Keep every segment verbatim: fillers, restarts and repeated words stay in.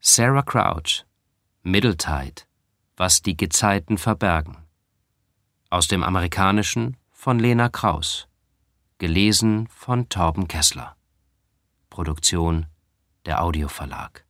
Sarah Crouch, Middletide, was die Gezeiten verbergen. Aus dem Amerikanischen von Lena Kraus. Gelesen von Torben Kessler. Produktion der Audioverlag.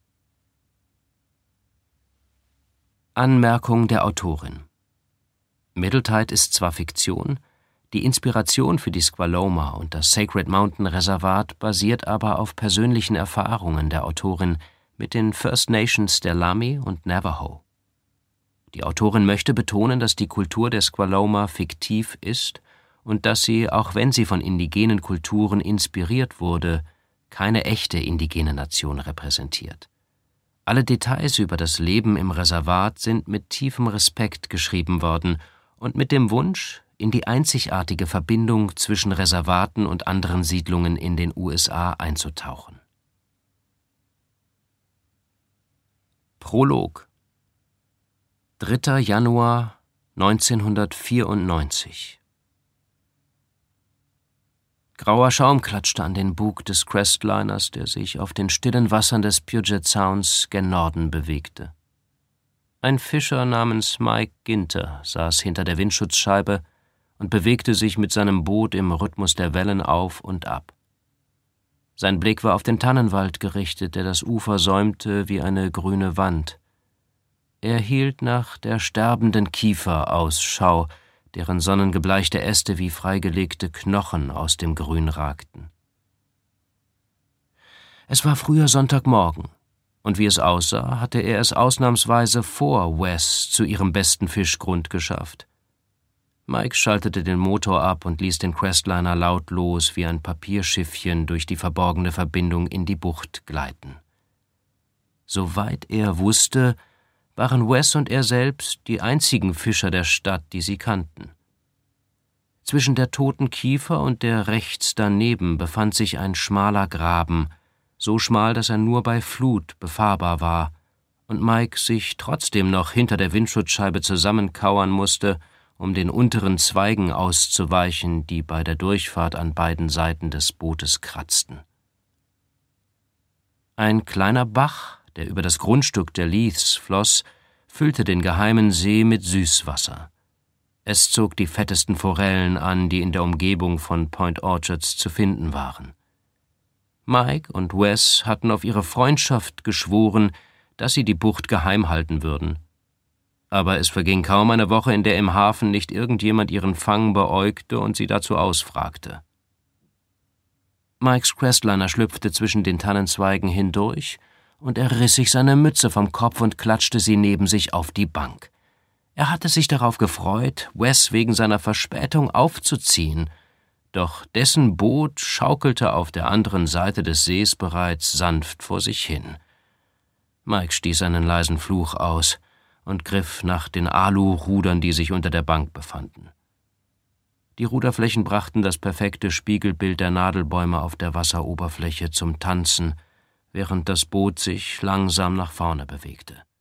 Anmerkung der Autorin: Middletide ist zwar Fiktion, die Inspiration für die Squaloma und das Sacred Mountain Reservat basiert aber auf persönlichen Erfahrungen der Autorin mit den First Nations der Lummi und Navajo. Die Autorin möchte betonen, dass die Kultur der Squaloma fiktiv ist und dass sie, auch wenn sie von indigenen Kulturen inspiriert wurde, keine echte indigene Nation repräsentiert. Alle Details über das Leben im Reservat sind mit tiefem Respekt geschrieben worden und mit dem Wunsch, in die einzigartige Verbindung zwischen Reservaten und anderen Siedlungen in den U S A einzutauchen. Prolog. dritter Januar neunzehnhundertvierundneunzig. Grauer Schaum klatschte an den Bug des Crestliners, der sich auf den stillen Wassern des Puget Sounds gen Norden bewegte. Ein Fischer namens Mike Ginter saß hinter der Windschutzscheibe und bewegte sich mit seinem Boot im Rhythmus der Wellen auf und ab. Sein Blick war auf den Tannenwald gerichtet, der das Ufer säumte wie eine grüne Wand. Er hielt nach der sterbenden Kiefer Ausschau, deren sonnengebleichte Äste wie freigelegte Knochen aus dem Grün ragten. Es war früher Sonntagmorgen, und wie es aussah, hatte er es ausnahmsweise vor Wes zu ihrem besten Fischgrund geschafft. Mike schaltete den Motor ab und ließ den Crestliner lautlos wie ein Papierschiffchen durch die verborgene Verbindung in die Bucht gleiten. Soweit er wusste, waren Wes und er selbst die einzigen Fischer der Stadt, die sie kannten. Zwischen der toten Kiefer und der rechts daneben befand sich ein schmaler Graben, so schmal, dass er nur bei Flut befahrbar war, und Mike sich trotzdem noch hinter der Windschutzscheibe zusammenkauern musste, um den unteren Zweigen auszuweichen, die bei der Durchfahrt an beiden Seiten des Bootes kratzten. Ein kleiner Bach, der über das Grundstück der Leiths floss, füllte den geheimen See mit Süßwasser. Es zog die fettesten Forellen an, die in der Umgebung von Point Orchards zu finden waren. Mike und Wes hatten auf ihre Freundschaft geschworen, dass sie die Bucht geheim halten würden. Aber es verging kaum eine Woche, in der im Hafen nicht irgendjemand ihren Fang beäugte und sie dazu ausfragte. Mikes Crestliner schlüpfte zwischen den Tannenzweigen hindurch, und er riss sich seine Mütze vom Kopf und klatschte sie neben sich auf die Bank. Er hatte sich darauf gefreut, Wes wegen seiner Verspätung aufzuziehen, doch dessen Boot schaukelte auf der anderen Seite des Sees bereits sanft vor sich hin. Mike stieß einen leisen Fluch aus und griff nach den Alu-Rudern, die sich unter der Bank befanden. Die Ruderflächen brachten das perfekte Spiegelbild der Nadelbäume auf der Wasseroberfläche zum Tanzen, während das Boot sich langsam nach vorne bewegte.